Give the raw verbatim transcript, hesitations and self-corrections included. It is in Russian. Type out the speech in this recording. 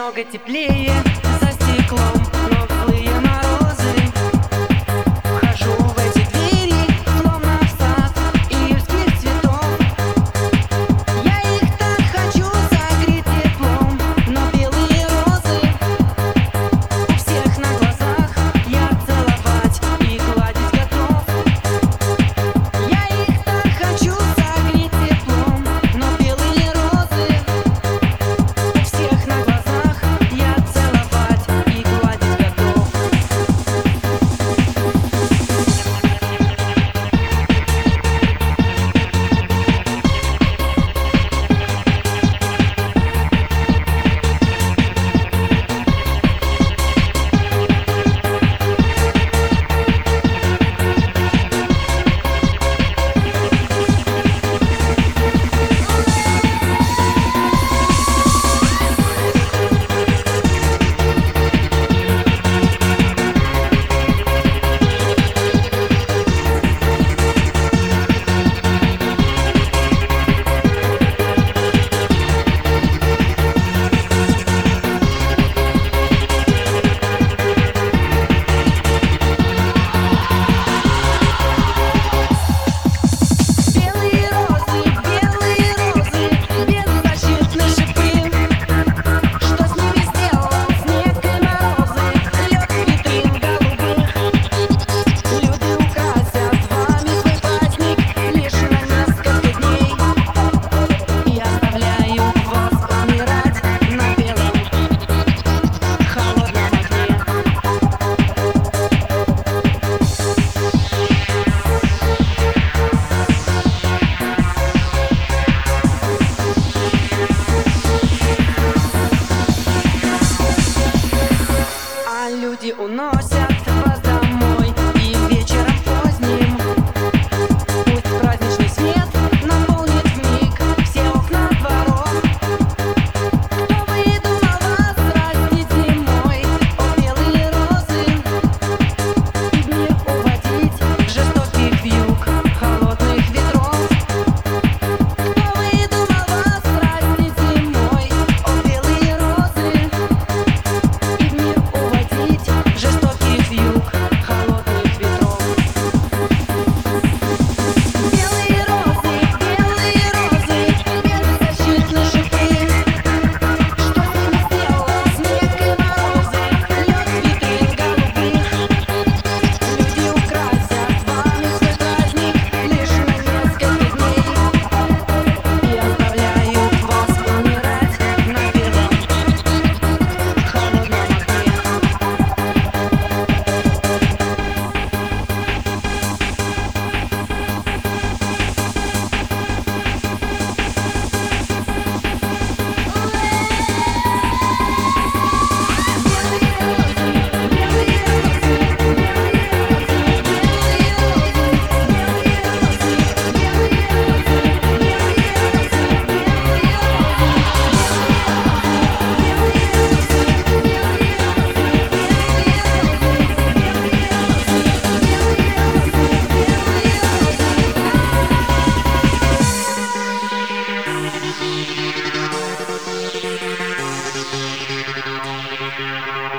немного теплее за стеклом, но в злые морозы вхожу в эти двери, словно в сад июльских цветов. Я их так хочу согреть теплом, но белые розы у всех на глазах я целовать и гладить готов. Я их так хочу согреть теплом, но белые розы у всех на глазах я целовать и гладить готов. Белые розы, белые розы, беззащитные шипы. Что с ними сделал снег и морозы, лед витрин голубых? Люди украсят вами свой праздник лишь на несколько дней и оставляют вас умирать на белом холодном огне. А люди уносят вас домой, и вечером поздним пусть праздничный свет наполнит вмиг все окна дворов. Кто выдумал вас празднить зимой, о белые розы, и в мир уводить жестоких вьюг холодных ветров? Кто выдумал вас празднить зимой, о белые розы, и в мир уводить жестоких вьюг холодных ветров? Белые розы, белые розы, беззащитные шипы. Что с ними сделал снег и морозы, лед витрин голубых? Люди украсят вами свой праздник лишь на несколько дней и оставляют вас умирать на белом холодном огне.